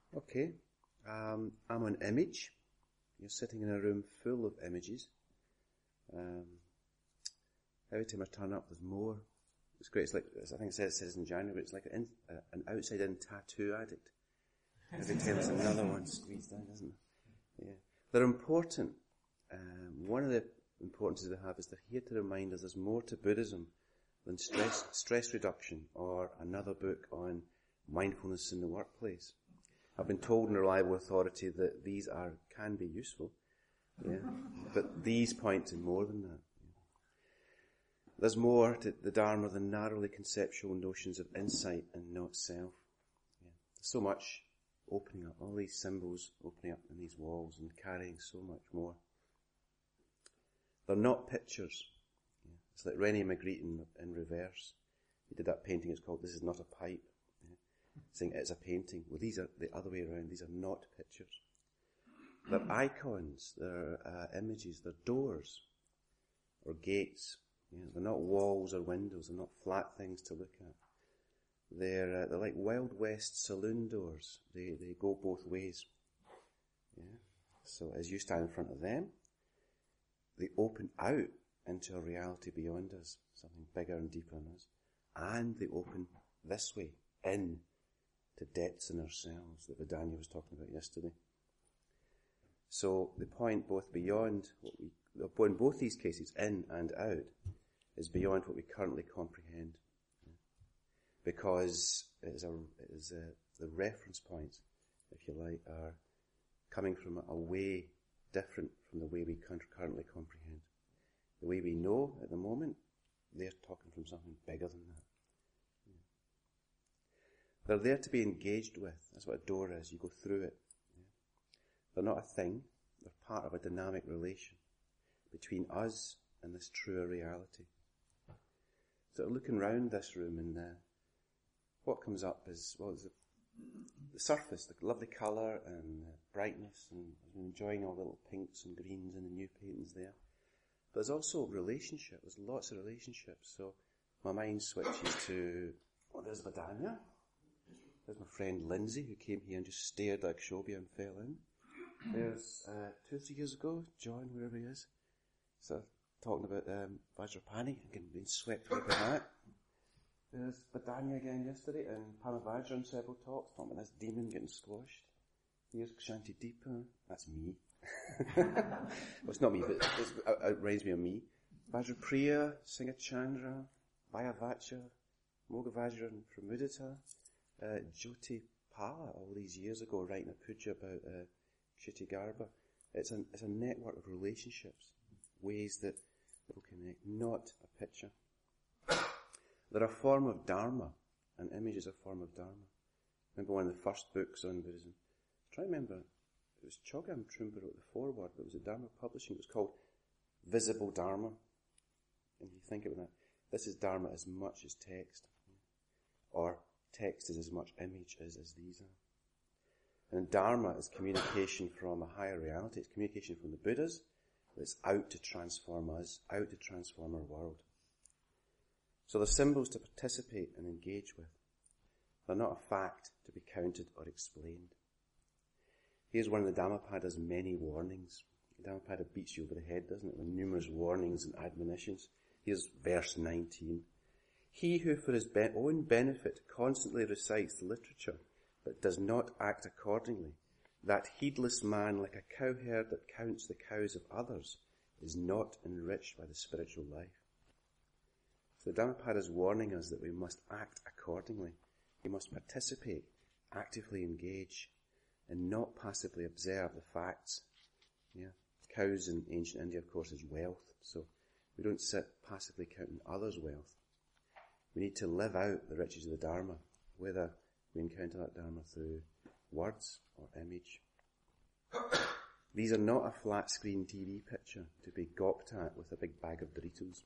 Okay. I'm an image. You're sitting in a room full of images. Every time I turn up, there's more. It's great. It's like, I think it says in January, it's like an outside-in tattoo addict. Every time there's another one squeezed in, isn't there? Yeah. They're important. One of the importances they have is they're here to remind us there's more to Buddhism than stress reduction or another book on mindfulness in the workplace. I've been told in reliable authority that these can be useful, yeah, but these point to more than that. There's more to the Dharma than narrowly conceptual notions of insight and not self. Yeah. There's so much opening up, all these symbols opening up in these walls and carrying so much more. They're not pictures. Yeah. It's like René Magritte in reverse. He did that painting, it's called This Is Not a Pipe. Yeah. Saying it's a painting. Well, these are the other way around. These are not pictures. They're icons, they're images, they're doors or gates. Yeah. They're not walls or windows, they're not flat things to look at. They're like Wild West saloon doors. They go both ways. Yeah. So as you stand in front of them, they open out into a reality beyond us, something bigger and deeper than us. And they open this way, in to depths in ourselves that Vidanya was talking about yesterday. So the point both beyond in both these cases, in and out, is beyond what we currently comprehend. Because the reference points, if you like, are coming from a way different from the way we currently comprehend. The way we know at the moment, they're talking from something bigger than that. Yeah. They're there to be engaged with. That's what a door is. You go through it. Yeah. They're not a thing. They're part of a dynamic relation between us and this truer reality. So looking round this room and what comes up is, the surface, the lovely colour and brightness, and I'm enjoying all the little pinks and greens and the new paintings there. But there's also relationship. There's lots of relationships. So my mind switches to, there's Vidanya. There's my friend Lindsay, who came here and just stared like Shobhya and fell in. There's 2 or 3 years ago, John, wherever he is. So talking about Vajrapani and being swept away by that. There's Vidanya again yesterday, and Pamavajra several talks, talking about this demon getting squashed. Here's Kshantideepa. That's me. Well, it's not me, but it reminds me of me. Vajrapriya, Singachandra, Vayavacha, Mogavajra and Pramudita, Jyoti Pala, all these years ago, writing a puja about Kshitigarbha. It's a network of relationships, ways that people connect, not a picture. They're a form of Dharma, and image is a form of Dharma. Remember one of the first books on Buddhism? Try to remember, it was Chogyam Trungpa wrote the foreword, but it was at Dharma Publishing. It was called Visible Dharma. And you think about that, this is Dharma as much as text. Or text is as much image as these are. And Dharma is communication from a higher reality. It's communication from the Buddhas that's out to transform us, out to transform our world. So they're symbols to participate and engage with. They're not a fact to be counted or explained. Here's one of the Dhammapada's many warnings. The Dhammapada beats you over the head, doesn't it, with numerous warnings and admonitions. Here's verse 19. He who for his own benefit constantly recites the literature, but does not act accordingly, that heedless man like a cowherd that counts the cows of others, is not enriched by the spiritual life. So the Dhammapada is warning us that we must act accordingly. We must participate, actively engage, and not passively observe the facts. Yeah, cows in ancient India, of course, is wealth. So we don't sit passively counting others' wealth. We need to live out the riches of the Dharma, whether we encounter that Dharma through words or image. These are not a flat screen TV picture to be gawped at with a big bag of Doritos.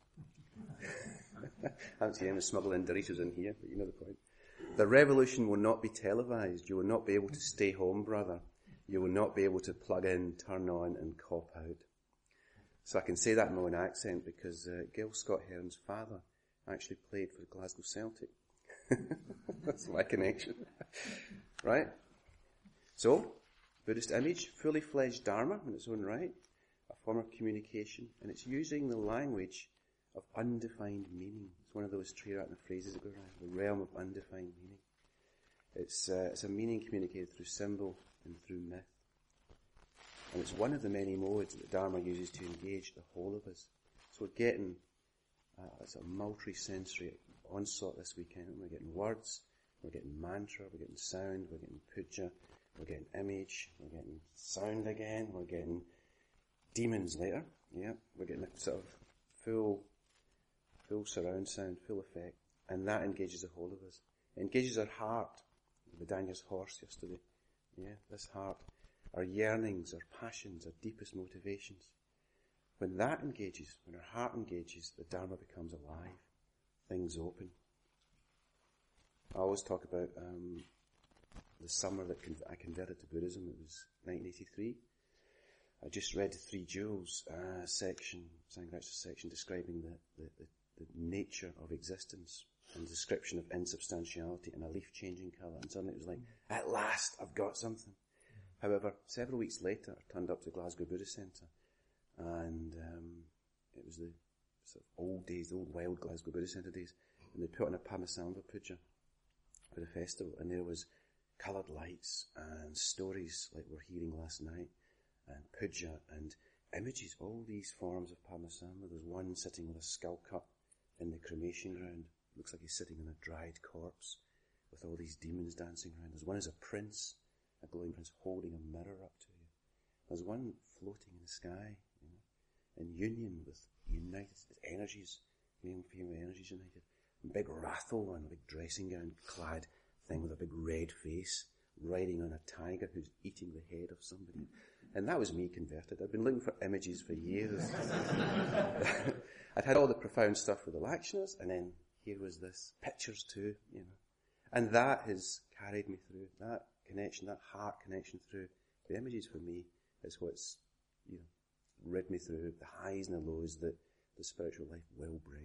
I haven't seen anyone smuggling Doritos in here, but you know the point. The revolution will not be televised. You will not be able to stay home, brother. You will not be able to plug in, turn on and cop out. So I can say that in my own accent because Gil Scott-Heron's father actually played for Glasgow Celtic. That's my connection. Right? So, Buddhist image, fully fledged Dharma in its own right, a form of communication, and it's using the language of undefined meaning. It's one of those Triratna phrases that go around, the realm of undefined meaning. It's a meaning communicated through symbol and through myth. And it's one of the many modes that Dharma uses to engage the whole of us. So we're getting it's a multi-sensory onslaught this weekend. We're getting words, we're getting mantra, we're getting sound, we're getting puja, we're getting image, we're getting sound again, we're getting demons later. Yeah, we're getting a sort of full surround sound, full effect. And that engages the whole of us. It engages our heart. Vidyanya's horse yesterday. Yeah, this heart. Our yearnings, our passions, our deepest motivations. When that engages, when our heart engages, the Dharma becomes alive. Things open. I always talk about the summer that I converted to Buddhism. It was 1983. I just read the Three Jewels section, Sangharakshita's section, describing the nature of existence and description of insubstantiality and a leaf changing colour. And suddenly it was like, at last, I've got something. However, several weeks later, I turned up to Glasgow Buddhist Centre, and it was the sort of old days, the old wild Glasgow Buddhist Centre days, and they put on a Padmasambhava puja for the festival, and there was coloured lights and stories like we're hearing last night, and puja and images, all these forms of Padmasambhava. There's one sitting with a skull cut in the cremation ground. Looks like he's sitting on a dried corpse with all these demons dancing around. There's one as a prince, a glowing prince holding a mirror up to you. There's one floating in the sky, in union with united energies, male and female energies united. A big rathel one, a big dressing gown clad thing with a big red face, riding on a tiger who's eating the head of somebody. And that was me converted. I'd been looking for images for years. I'd had all the profound stuff with the Lakshanas, and then here was this, pictures too, And that has carried me through, that connection, that heart connection through the images for me is what's, rid me through the highs and the lows that the spiritual life will bring.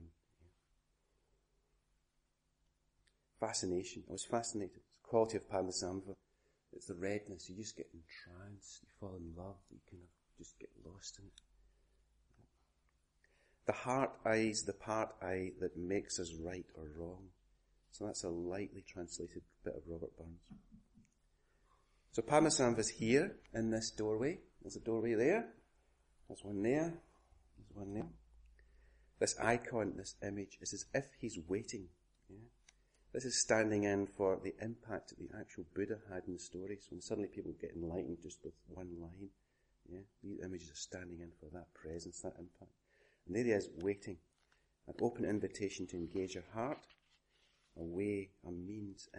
Fascination. I was fascinated. It's the quality of Padmasambhava. It's the redness. You just get entranced. You fall in love. You kind of just get lost in it. The heart eyes the part eye that makes us right or wrong. So that's a lightly translated bit of Robert Burns. So Padmasambhava is here in this doorway. There's a doorway there. There's one there. There's one there. This icon, this image, is as if he's waiting. Yeah? This is standing in for the impact that the actual Buddha had in the stories, when suddenly people get enlightened just with one line. Yeah? These images are standing in for that presence, that impact. And there he is, waiting. An open invitation to engage your heart. A way, a means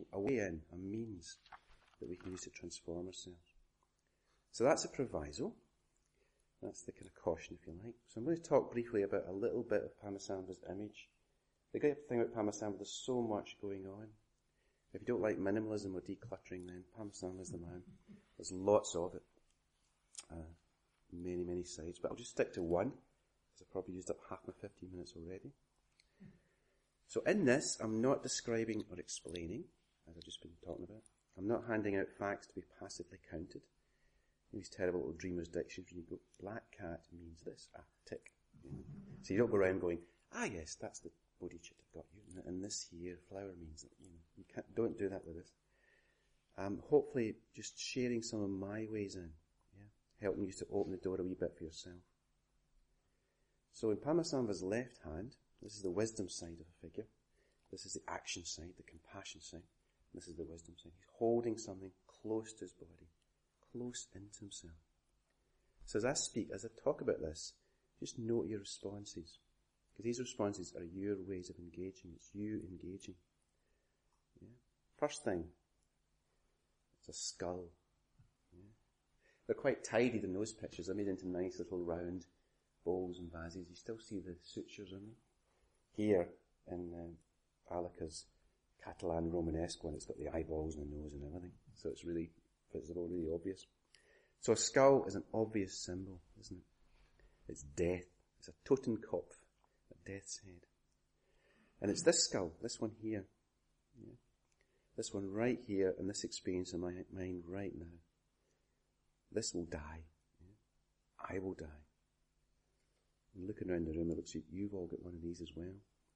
that we can use to transform ourselves. So that's a proviso. That's the kind of caution, if you like. So I'm going to talk briefly about a little bit of Padmasambhava's image. The great thing about Padmasambhava, there's so much going on. If you don't like minimalism or decluttering, then Padmasambhava is the man. There's lots of it. Many, many sides. But I'll just stick to one, because I've probably used up half my 15 minutes already. So in this, I'm not describing or explaining, as I've just been talking about. I'm not handing out facts to be passively counted. These terrible little dreamer's dictionaries, when you go, black cat means this, tick. So you don't go around going, yes, that's the bodhicitta got you, and this here, flower means that, you don't do that with this. Hopefully just sharing some of my ways in, helping you to open the door a wee bit for yourself. So in Padmasambhava's left hand, this is the wisdom side of a figure. This is the action side, the compassion side. This is the wisdom side. He's holding something close to his body, close into himself. So as I speak, as I talk about this, just note your responses. Because these responses are your ways of engaging. It's you engaging. Yeah? First thing, it's a skull. Yeah? They're quite tidied in those pictures. They're made into nice little round bowls and vases. You still see the sutures on them. Here, in Alika's Catalan Romanesque one, it's got the eyeballs and the nose and everything. So it's really visible, really obvious. So a skull is an obvious symbol, isn't it? It's death. It's a Totenkopf, a death's head. And it's this skull, this one here. Yeah. This one right here, and this experience in my mind right now. This will die. I will die. And looking around the room, it looks like you've all got one of these as well.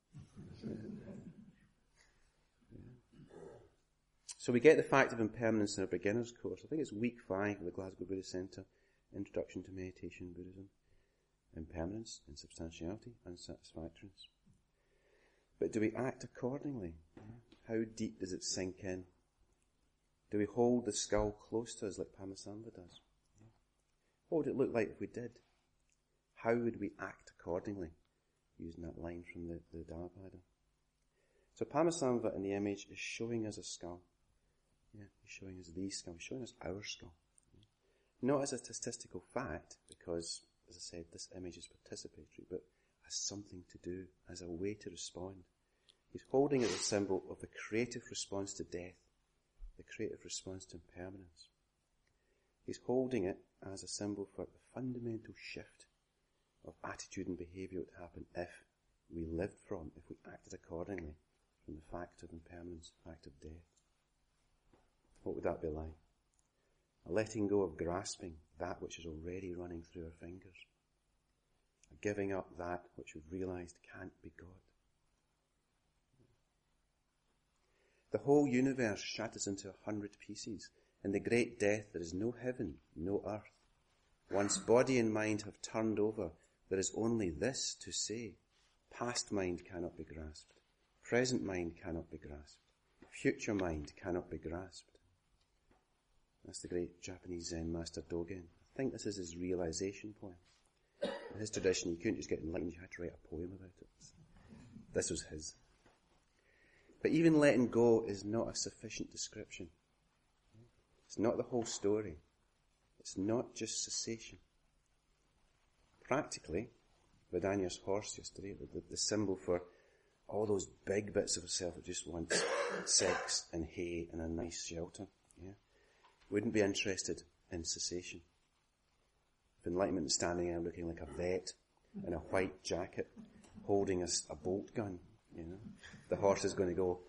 So we get the fact of impermanence in our beginner's course. I think it's week 5 of the Glasgow Buddhist Centre, Introduction to Meditation and Buddhism. Impermanence, insubstantiality, unsatisfactoriness. But do we act accordingly? How deep does it sink in? Do we hold the skull close to us like Pamasamba does? What would it look like if we did? How would we act accordingly? Using that line from the Dhammapada. So Pamasamba in the image is showing us a skull. Yeah, he's showing us the skull. He's showing us our skull. Not as a statistical fact, because, as I said, this image is participatory, but as something to do, as a way to respond. He's holding it as a symbol of the creative response to death, the creative response to impermanence. He's holding it as a symbol for the fundamental shift of attitude and behaviour that would happen if we acted accordingly from the fact of impermanence, the fact of death. What would that be like? A letting go of grasping that which is already running through our fingers. A giving up that which we've realised can't be God. The whole universe shatters into 100 pieces. In the great death there is no heaven, no earth. Once body and mind have turned over, there is only this to say. Past mind cannot be grasped. Present mind cannot be grasped. Future mind cannot be grasped. That's the great Japanese Zen master Dogen. I think this is his realization point. In his tradition, you couldn't just get enlightened, you had to write a poem about it. This was his. But even letting go is not a sufficient description. It's not the whole story. It's not just cessation. Practically, Vidania's horse yesterday, the symbol for all those big bits of herself that just wants sex and hay and a nice shelter, wouldn't be interested in cessation. If enlightenment is standing there looking like a vet in a white jacket, holding a bolt gun, the horse is going to go,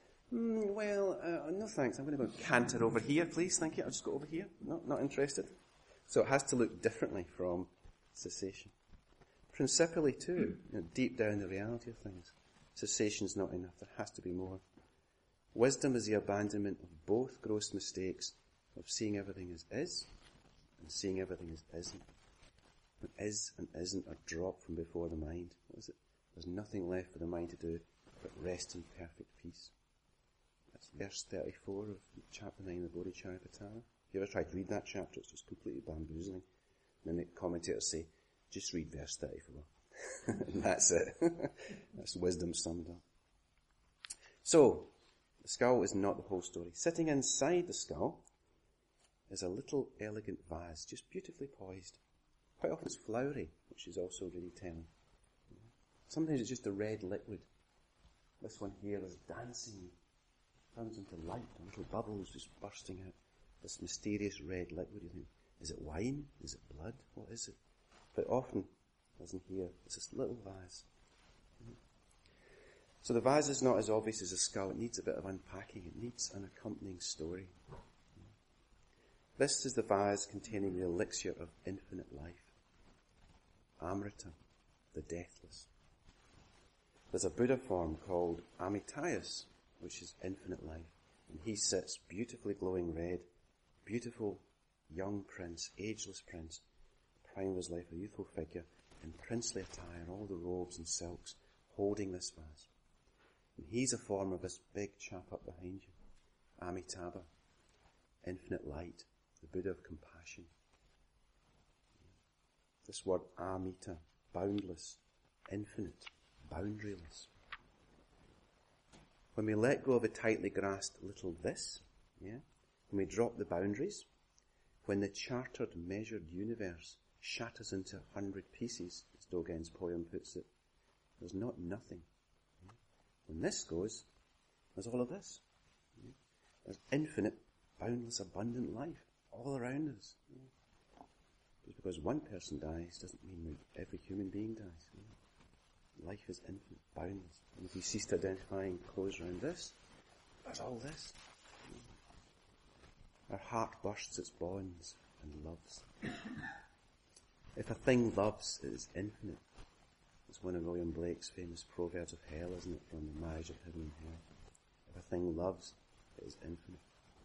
no thanks, I'm going to go canter over here, please, thank you, I'll just go over here, not interested. So it has to look differently from cessation. Principally too, deep down the reality of things, cessation's not enough, there has to be more. Wisdom is the abandonment of both gross mistakes of seeing everything as is and seeing everything as isn't. When is and isn't are dropped from before the mind. What is it? There's nothing left for the mind to do but rest in perfect peace. That's verse 34 of chapter 9 of the Bodhicharyavatara. If you ever tried to read that chapter, it's just completely bamboozling. And then the commentators say, just read verse 34. And that's it. That's wisdom summed up. So, the skull is not the whole story. Sitting inside the skull is a little elegant vase, just beautifully poised. Quite often it's flowery, which is also really telling. Sometimes it's just a red liquid. This one here is dancing, turns into light, little bubbles just bursting out. This mysterious red liquid, you think, is it wine? Is it blood? What is it? But often, as in here, it's this little vase. So the vase is not as obvious as a skull. It needs a bit of unpacking. It needs an accompanying story. This is the vase containing the elixir of infinite life. Amrita, the deathless. There's a Buddha form called Amitayus, which is infinite life. And he sits beautifully glowing red, beautiful young prince, ageless prince, prime of his life, a youthful figure, in princely attire, all the robes and silks, holding this vase. And he's a form of this big chap up behind you, Amitabha, infinite light, the Buddha of compassion. This word Amita, boundless, infinite, boundaryless. When we let go of a tightly grasped little this, when we drop the boundaries, when the chartered, measured universe shatters into 100 pieces, as Dogen's poem puts it, there's not nothing. When this goes, there's all of this. There's infinite, boundless, abundant life all around us. Just because one person dies doesn't mean that every human being dies. Life is infinite, boundless. And if we cease to identify and close around this, there's all this. Our heart bursts its bonds and loves. If a thing loves, it is infinite. It's one of William Blake's famous proverbs of hell, isn't it, from The Marriage of Heaven and Hell. If a thing loves, it is infinite.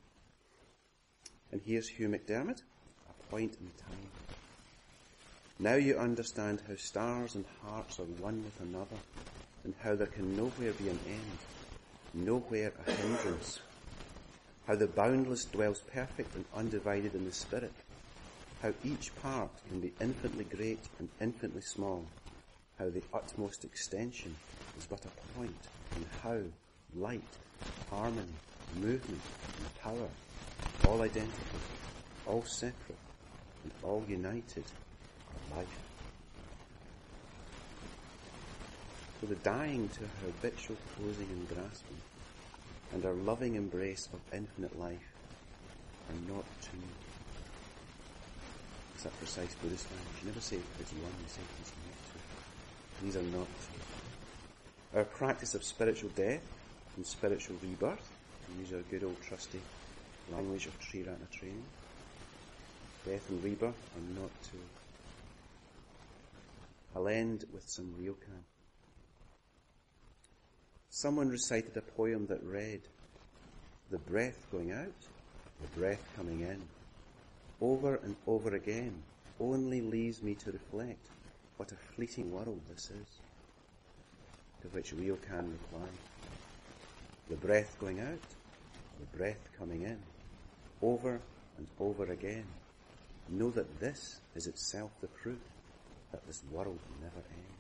And here's Hugh McDermott, A Point in Time. Now you understand how stars and hearts are one with another, and how there can nowhere be an end, nowhere a hindrance. How the boundless dwells perfect and undivided in the spirit. How each part can be infinitely great and infinitely small. How the utmost extension is but a point, and how light, harmony, movement, and power, all identical, all separate, and all united, are life. So the dying to our habitual closing and grasping, and our loving embrace of infinite life, are not two. It's that precise Buddhist language. You never say it's one, you say it's not two. These are not two. Our practice of spiritual death and spiritual rebirth, to use our good old trusty language of Triratna training, death and rebirth are not two. I'll end with some ryokan. Someone recited a poem that read, the breath going out, the breath coming in, over and over again, only leaves me to reflect what a fleeting world this is. To which Ryokan replied, the breath going out, the breath coming in, over and over again. Know that this is itself the proof that this world will never end.